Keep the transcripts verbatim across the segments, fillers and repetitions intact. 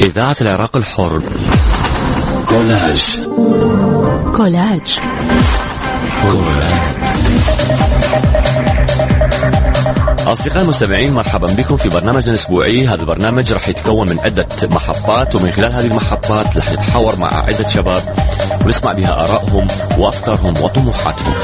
إذاعة العراق الحر. كولاج كولاج كولاج. أصدقائي المستمعين، مرحبا بكم في برنامجنا الأسبوعي. هذا البرنامج راح يتكون من عدة محطات، ومن خلال هذه المحطات راح نتحاور مع عدة شباب ونسمع بها آرائهم وأفكارهم وطموحاتهم.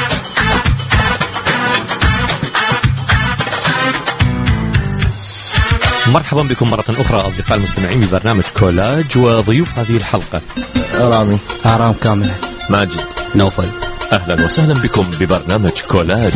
مرحبا بكم مرة أخرى أصدقائي المستمعين ببرنامج كولاج، وضيوف هذه الحلقة رامي آرام كامل، ماجد، نوفل. أهلا وسهلا بكم ببرنامج كولاج.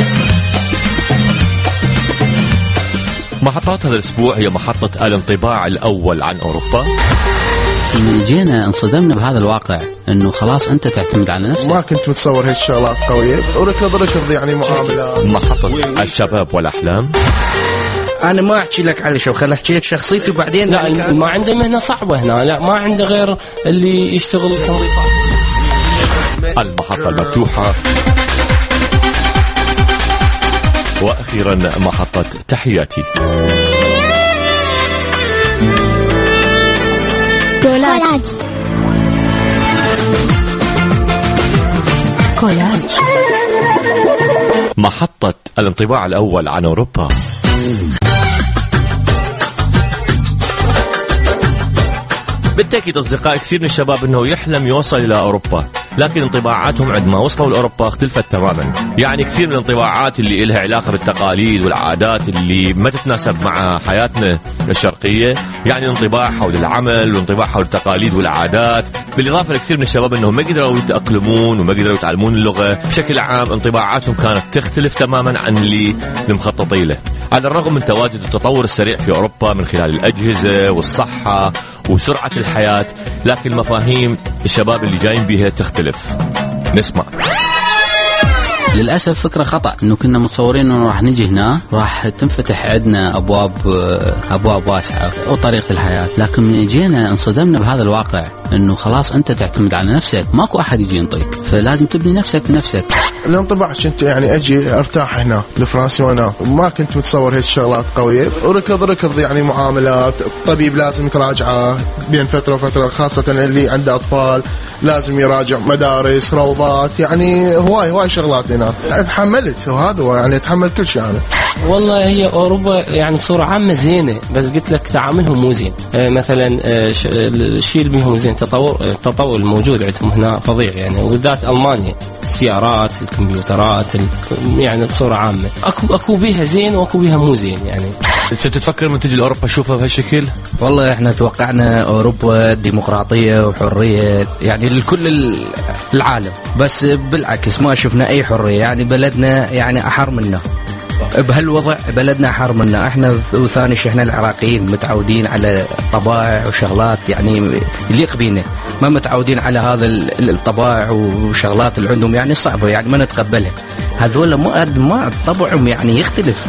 محطات هذا الأسبوع هي محطة الانطباع الأول عن أوروبا. جينا انصدمنا بهذا الواقع انه خلاص انت تعتمد على نفسك. ما كنت متصور هيك شغلات قوية، وركض ركض يعني معاملات. محطة الشباب والأحلام. أنا ما أحكي لك على شو، خل أحكي لك شخصيتي وبعدين. لا، ما عنده مهنة صعبة هنا، لا ما عنده غير اللي يشتغل تنظيفات. المحطة المفتوحة. وأخيرا محطة تحياتي. كولاج كولاج. محطة الانطباع الأول عن أوروبا. بالتأكيد أصدقاء، كثير من الشباب أنه يحلم يوصل إلى أوروبا، لكن انطباعاتهم عندما وصلوا لأوروبا اختلفت تماما. يعني كثير من الانطباعات اللي إلها علاقة بالتقاليد والعادات اللي ما تتناسب مع حياتنا الشرقية، يعني الانطباع حول العمل والانطباع حول التقاليد والعادات، بالإضافة لكثير من الشباب أنهم ما قدروا يتأقلمون وما قدروا يتعلمون اللغة. بشكل عام انطباعاتهم كانت تختلف تماما عن اللي المخططين له، على الرغم من تواجد التطور السريع في أوروبا من خلال الأجهزة والصحة وسرعة الحياة، لكن المفاهيم الشباب اللي جايين بيها تختلف. نسمع. للأسف فكرة خطأ، إنه كنا متصورين إنه راح نجي هنا راح تنفتح عندنا أبواب أبواب واسعة وطريقة الحياة، لكن من جينا انصدمنا بهذا الواقع إنه خلاص أنت تعتمد على نفسك، ماكو أحد يجي ينطيك، فلازم تبني نفسك بنفسك. الانطباع كنت يعني أجي أرتاح هنا لفرنسا، وأنا ما كنت متصور هيك شغلات قوية، وركض ركض يعني معاملات. الطبيب لازم تراجعه بين فترة وفترة، خاصة اللي عنده أطفال لازم يراجع مدارس، روضات، يعني هواي هواي شغلات هنا. اتحملت، وهذا هو يعني اتحمل كل شيء أنا. والله هي أوروبا يعني بصورة عامة زينة، بس قلت لك تعاملهم مو زين. آه مثلا آه الشيء اللي بيهم زين تطور التطور الموجود عندهم هنا فظيع يعني، وبالذات ألمانيا السيارات، الكمبيوترات، يعني بصورة عامة أكو أكو بيها زين وأكو بيها مو زين. يعني أنت تفكر من تجي لأوروبا تشوفها بهالشكل؟ والله إحنا توقعنا أوروبا ديمقراطية وحرية يعني لكل العالم، بس بالعكس ما شفنا أي حرية. يعني بلدنا يعني أحر منا بهالوضع، بلدنا أحر منا احنا. وثاني شيء احنا العراقيين متعودين على طبائع وشغلات يعني يليق بينا، ما متعودين على هذا الطبائع وشغلات اللي عندهم يعني صعبة، يعني ما نتقبلها. هذول ما ما طبعهم يعني يختلف،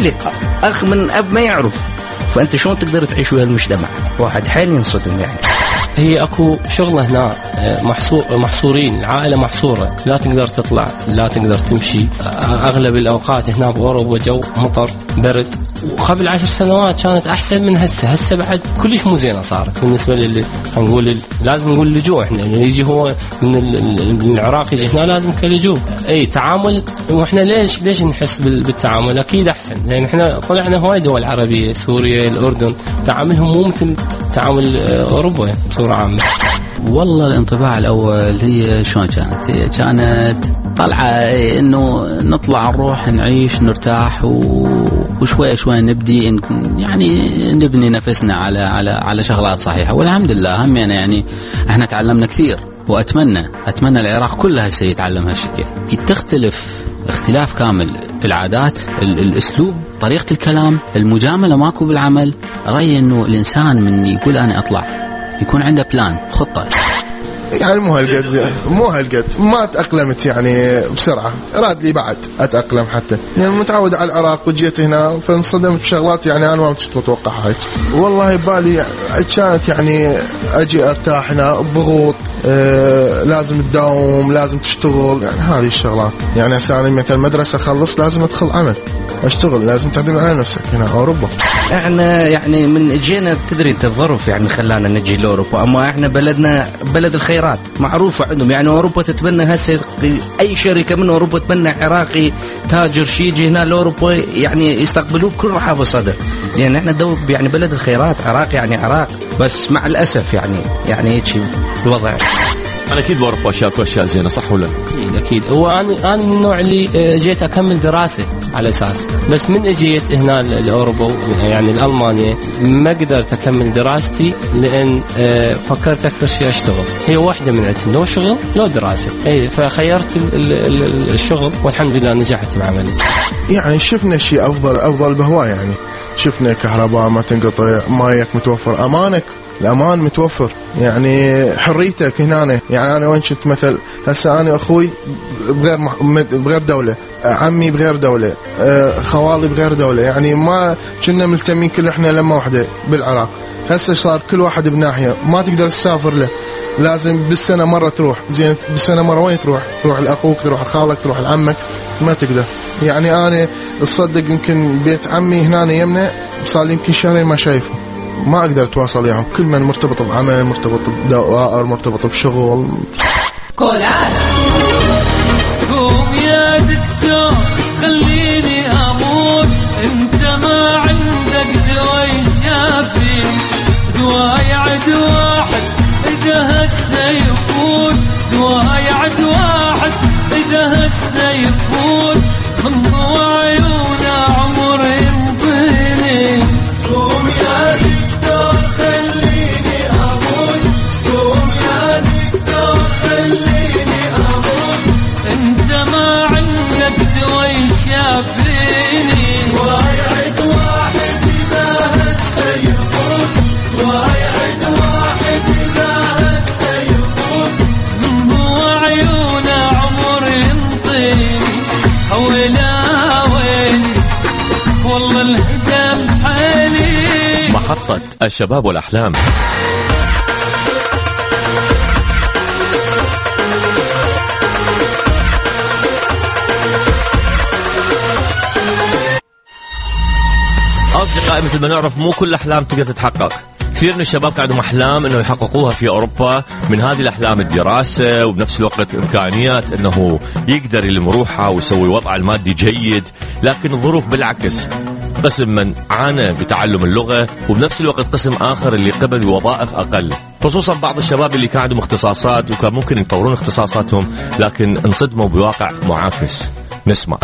اخ من اب ما يعرف، فانت شلون تقدر تعيش ويا المجتمع؟ واحد حيل ينصدم. يعني هي اكو شغله هنا محصور محصورين، العائله محصوره، لا تقدر تطلع، لا تقدر تمشي. اغلب الاوقات هنا باوروبا جو مطر برد، وقبل عشر سنوات كانت احسن من هسه. هسه بعد كلش مو زينه صارت بالنسبه لل نقول لازم نقول لجوء. احنا اللي يجي هو من العراق يجي هنا لازم كلجوء. اي تعامل، واحنا ليش ليش نحس بالتعامل؟ اكيد احسن، لان احنا طلعنا هواي دول عربيه، سوريا، الاردن، تعاملهم مو مثل تعامل اوروبا بصوره عامه. والله الانطباع الأول هي شلون كانت؟ هي كانت طلعة إنه نطلع نروح نعيش نرتاح وشوي شوي نبدي يعني نبني نفسنا على على على شغلات صحيحة، والحمد لله هم يعني إحنا تعلمنا كثير، وأتمنى أتمنى العراق كلها سيتعلم هالشكل. تختلف اختلاف كامل العادات، الأسلوب، طريقة الكلام، المجاملة ماكو بالعمل. رأيي إنه الإنسان من يقول أنا أطلع يكون عنده بلان، خطة. يعني مو هالقد مو هالقد ما تأقلمت يعني بسرعة، راد لي بعد أتأقلم حتى. يعني متعود على العراق وجيت هنا فانصدمت بشغلات يعني أنا ما كنت متوقعها. والله بالي كانت يعني أجي أرتاح هنا، الضغوط آه لازم تداوم، لازم تشتغل، يعني هذه الشغلات. يعني هسه أنا مثلا مدرسة أخلص لازم أدخل عمل، اشتغل، لازم تعتمد على نفسك هنا أوروبا. احنا يعني من جينا تدري انت الظروف يعني خلانا نجي لاوروبا، اما احنا بلدنا بلد الخيرات معروفه عندهم، يعني اوروبا تتبنى هسه اي شركه من اوروبا تتبنى عراقي تاجر شي يجي هنا لاوروبا يعني يستقبلوه بكل رحاب وصدر، لان يعني احنا دو يعني بلد الخيرات، عراق يعني عراق، بس مع الاسف يعني يعني هيك الوضع. أنا أكيد بأوروبا أشياء أشياء زينة، صح ولا؟ أكيد أكيد. هو أنا أنا من النوع اللي جيت أكمل دراسة على أساس، بس من أجيت هنا لأوروبا يعني لألمانيا ما قدرت أكمل دراستي، لأن فكرت أكثر شيء أشتغل، هي واحدة من عندهم، لو شغل لو دراسة، أي فخيرت الشغل والحمد لله نجحت بعملي. يعني شفنا شيء أفضل أفضل بهواء، يعني شفنا كهرباء ما تنقطع، مايك متوفر، أمانك الأمان متوفر، يعني حريتك هنا. يعني أنا وين كنت مثل هسه أنا أخوي بغير مح... بغير دولة، عمي بغير دولة، خوالي بغير دولة، يعني ما كنا ملتمين كل إحنا لما واحدة بالعراق. هسه صار كل واحد بناحية، ما تقدر تسافر له، لازم بالسنة مرة تروح. زين بالسنة مرة وين تروح؟ تروح لأخوك، تروح لخالك، تروح لعمك، ما تقدر. يعني أنا تصدق يمكن بيت عمي هنا يمنا صار يمكن شهرين ما شايفه، ما أقدر أتواصل وياهم، كل من مرتبط بعمل، مرتبط بدوائر، مرتبط بشغل. كولاج. قوم يا دكتور خليني أموت، أنت ما عندك دواء يشافي، دواء يعد واحد إذا هسه يفوت، دواء يعد واحد إذا هسه يفوت، من ضوء عيونه عمر ينطيني. قوم يا دكتور خليني أموت، قوم يا دكتور خليني أموت، أنت ما عندك دواء يشافيني، وايعد واحد إذا هسه يفوت، وايعد واحد إذا هسه يفوت، من ضوء عيونه عمر ينطيني. ويلا ويلي والله الهدى بحالي. محطة الشباب والأحلام. أصدقائي مثل ما نعرف مو كل أحلام تقدر تتحقق، كثير من الشباب كان عندهم أحلام أنه يحققوها في أوروبا، من هذه الأحلام الدراسة وبنفس الوقت إمكانيات أنه يقدر يلم روحه ويسوي وضعه المادي جيد، لكن الظروف بالعكس، قسم من عانى بتعلم اللغة وبنفس الوقت قسم آخر اللي قبل بوظائف أقل، خصوصا بعض الشباب اللي كان عندهم اختصاصات وكان ممكن يطورون اختصاصاتهم لكن انصدموا بواقع معاكس. نسمع.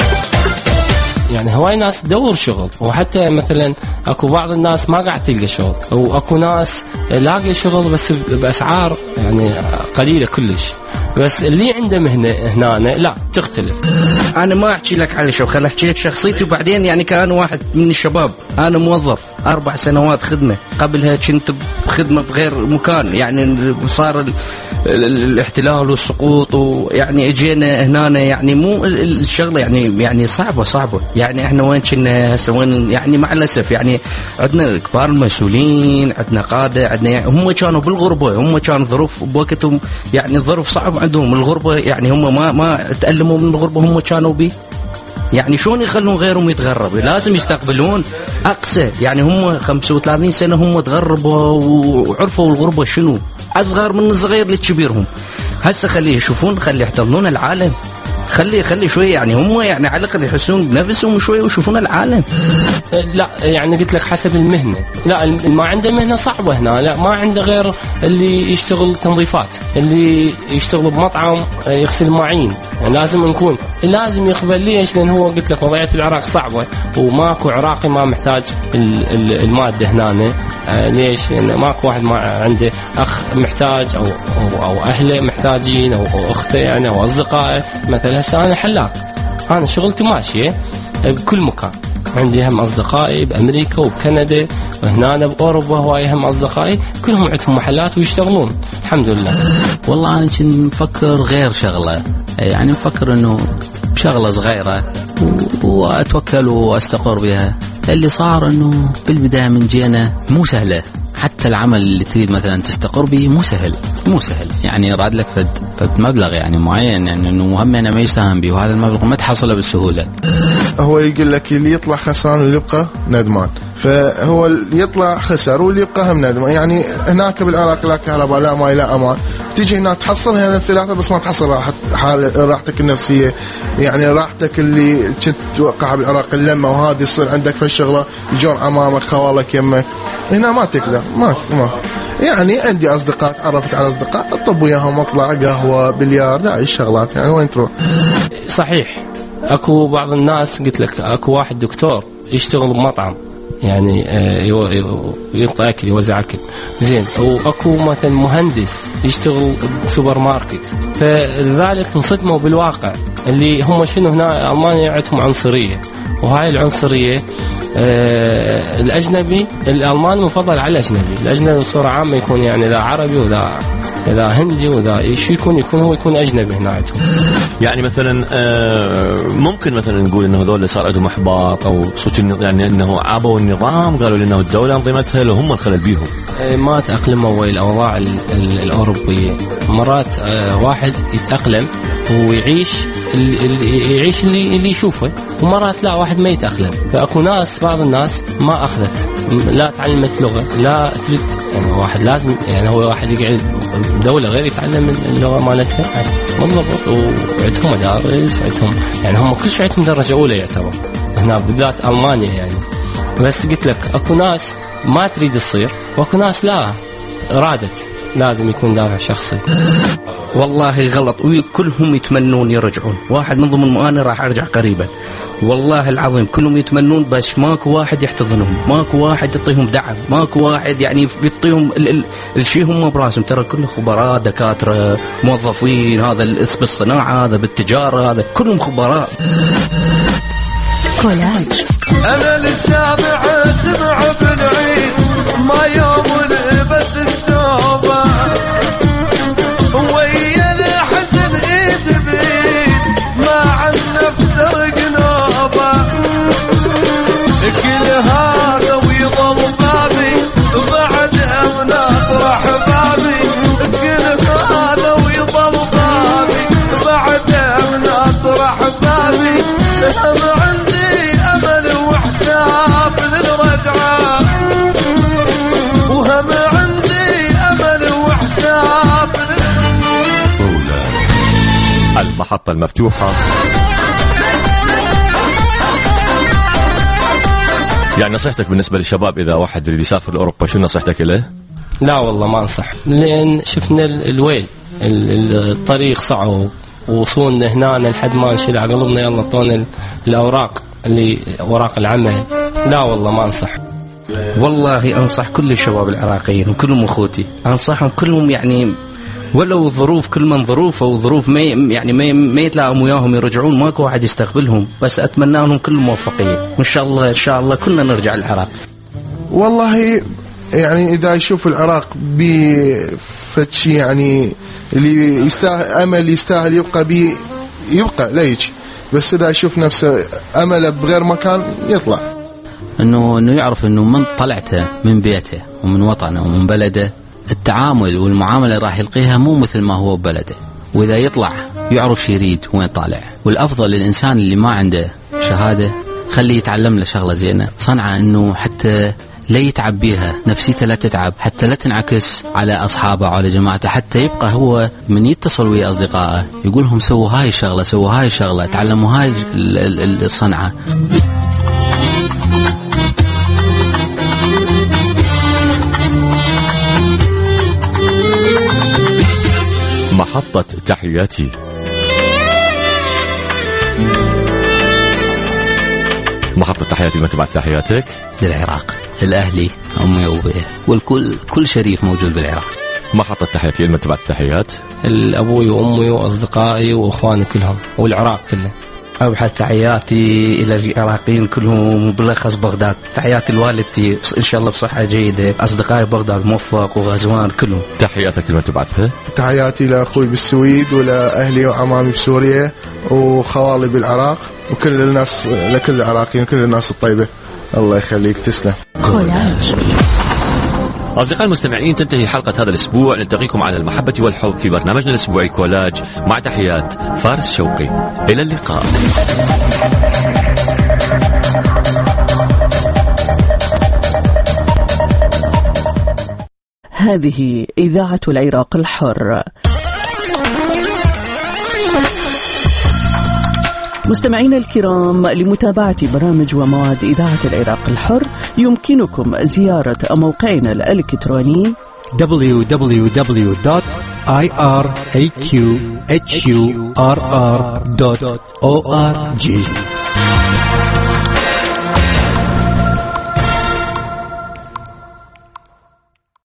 يعني هواي ناس تدور شغل، وحتى مثلا اكو بعض الناس ما قاعد تلقى شغل، واكو ناس لاقي شغل بس باسعار يعني قليله كلش، بس اللي عنده مهنه هنا لا تختلف. انا ما احكي لك على شو، خل احكي لك شخصيتي، وبعدين يعني كان واحد من الشباب، انا موظف اربع سنوات خدمه، قبلها كنت بخدمه بغير مكان، يعني صار الاحتلال والسقوط، ويعني اجينا هنا يعني مو الشغله يعني يعني صعبه صعبه، يعني احنا وين كنا هسه وين، يعني مع الاسف يعني عندنا كبار المسؤولين، عندنا قاده، عندنا يعني هم كانوا بالغربه، هم كانوا ظروف بوقتهم يعني الظروف صعب عندهم الغربه، يعني هم ما ما تألموا من الغربه، هم كانوا بي يعني شلون يخلون غيرهم يتغربوا، لازم يستقبلون أقصى، يعني هم خمسة وثلاثين سنة هم تغربوا وعرفوا الغربة شنو، أصغر من الصغير للكبيرهم. هسه خليه يشوفون، خليه يحتضنون العالم، خلي خلي شوي يعني هم يعني على الأقل يحسون بنفسهم شوي ويشوفون العالم. لا يعني قلت لك حسب المهنة، لا ما عنده مهنة صعبة هنا، لا ما عنده غير اللي يشتغل تنظيفات، اللي يشتغل بمطعم يغسل مواعين، يعني لازم نكون لازم يقبل. ليش؟ لأن هو قلت لك وضعية العراق صعبة، وماكو عراقي ما محتاج المادة هنا. ليش؟ لأن ماكو واحد ما عنده أخ محتاج أو أو, أو أهله محتاجين أو, أو أخته يعني أو أصدقائه. مثلا هسه أنا حلاق، أنا شغلتي ماشية بكل مكان، عندي هم أصدقائي بأمريكا وبكندا وهنا بأوروبا، هواي هم أصدقائي كلهم عندهم محلات ويشتغلون الحمد لله. والله أنا كنت مفكر غير شغلة، يعني مفكر إنه بشغلة صغيرة وأتوكل وأستقر بها. اللي صار إنه بالبداية من جينا مو سهلة، حتى العمل اللي تريد مثلا تستقر به مو سهل مو سهل يعني راد لك فد فد مبلغ يعني معين، يعني انه مهم انه ما يساهم به، وهذا المبلغ ما تحصله بالسهوله. هو يقول لك اللي يطلع خسران واللي يبقى ندمان، فهو اللي يطلع خسر واللي يبقى هم ندمان. يعني هناك بالعراق لا كهرباء لا ماء لا امان، تيجي هنا تحصل هذا الثلاثه بس ما تحصل راحت حال راحتك النفسيه، يعني راحتك اللي كنت توقعها بالعراق اللمه وهذه يصير عندك في الشغله يجون امامك خوالك يمك. هنا ما تقدر ما ما يعني عندي اصدقاء تعرفت على اصدقاء اطلب وياهم اطلع قهوه بلياردو هاي الشغلات، يعني وين تروح؟ صحيح اكو بعض الناس قلت لك اكو واحد دكتور يشتغل بمطعم يعني يعطي اكل يوزع اكل زين، واكو مثلا مهندس يشتغل بسوبر ماركت، فلذلك انصدموا بالواقع اللي هم شنو هنا المانيا عندهم عنصريه، وهاي العنصريه آه الاجنبي الالماني مفضل على الاجنبي، الاجنبي بصوره عامه يكون يعني ذا عربي وذا إذا هندي وإذا شو يكون يكون هو يكون أجنبي هنا عندهم. يعني مثلا ممكن مثلا نقول إنه هذول صار عندهم إحباط أو صوت يعني إنه عابوا النظام، قالوا لأنه الدولة انظمتها لو هم الخلل بيهم ما تأقلموا ويا الأوضاع الأوروبية. مرات واحد يتأقلم ويعيش اللي يعيش اللي اللي يشوفه، ومرات لا واحد ما يتأقلم. فأكو ناس بعض الناس ما أخذت لا تعلمت لغة لا تريد، يعني واحد لازم يعني هو واحد يقعد دولة غير يتعلم اللغة مالتها بالضبط، وعندهم مدارس عندهم يعني هم كل شيء عندهم درجة أولى يعتبر هنا بالذات ألمانيا يعني. بس قلت لك أكو ناس ما تريد تصير واكو ناس لا رادت لازم يكون دافع شخصي. والله غلط وكلهم يتمنون يرجعون، واحد من ضمن أنا راح أرجع قريبا والله العظيم كلهم يتمنون، بس ماكو واحد يحتضنهم، ماكو واحد يعطيهم دعم، ماكو واحد يعني بيعطيهم ال- ال- الشيء هم براسهم. ترى كلهم خبراء دكاترة موظفين، هذا بالصناعة هذا بالتجارة هذا كلهم خبراء. كولاج أنا للسابع سمع بالعيد ما يوم بس التوبة ويا الحزن ايد بيد ما عنا افترق نوبة، كل هذا ويضم بابي بعد امنا اطرح بابي، كل هذا ويضم بابي بعد امنا اطرح بابي، هم عندي امل وحساب للرجعة وهم عندي امل وحساب. المحطة المفتوحة. يعني نصيحتك بالنسبة للشباب إذا واحد يريد يسافر لأوروبا شو نصيحتك له؟ لا والله ما أنصح، لأن شفنا الويل الطريق صعب ووصولنا هنا لحد ما نشيل على قلبنا يلا طون الأوراق اللي وراق العمل. لا والله ما أنصح. والله أنصح كل الشباب العراقيين وكلهم أخوتي، أنصحهم كلهم يعني ولو ظروف كل من ظروف أو ظروف ما يعني ما ما يتلاقوا وياهم يرجعون ماكو واحد يستقبلهم، بس أتمنى لهم كل موفقية وإن شاء الله إن شاء الله كلنا نرجع العراق. والله يعني إذا يشوف العراق بفتشي يعني اللي يستاهل أمل يستاهل يبقى بي يبقى لا يجي، بس إذا يشوف نفسه أمله بغير مكان يطلع. إنه إنه يعرف إنه من طلعته من بيته ومن وطنه ومن بلده التعامل والمعاملة راح يلقيها مو مثل ما هو ببلده، وإذا يطلع يعرف شي يريد وين طالع. والأفضل للإنسان اللي ما عنده شهادة خليه يتعلم له شغلة زينة صنعة، إنه حتى لا يتعب بيها نفسيته لا تتعب، حتى لا تنعكس على أصحابه وعلى جماعته، حتى يبقى هو من يتصل ويا أصدقائه يقولهم سووا هاي الشغلة سووا هاي الشغلة تعلموا هاي الصنعة. محطة تحياتي. محطة تحياتي لمن تبعت تحياتك للعراق، الأهلي أمي وأبوي والكل كل شريف موجود بالعراق. محطة تحياتي لمن تبعت تحيات الأبوي وأمي وأصدقائي وأخواني كلهم والعراق كله. أبحث تحياتي إلى العراقيين كلهم بالأخص بغداد، تحياتي لوالدتي إن شاء الله بصحة جيدة، أصدقائي بغداد موفق وغزوان كلهم. تحياتك لمن تبعثها؟ تحياتي لأخوي بالسويد ولأهلي وعمامي بسوريا وخوالي بالعراق وكل الناس لكل العراقيين وكل الناس الطيبة. الله يخليك تسلم. كولاج. أصدقائي المستمعين تنتهي حلقة هذا الأسبوع، نلتقيكم على المحبة والحب في برنامجنا الأسبوعي كولاج مع تحيات فارس شوقي. إلى اللقاء. هذه إذاعة العراق الحر. مستمعينا الكرام، لمتابعة برامج ومواد إذاعة العراق الحر يمكنكم زيارة موقعنا الإلكتروني دبليو دبليو دبليو دوت آي آر إيه كيو إتش يو آر آر دوت أو آر جي.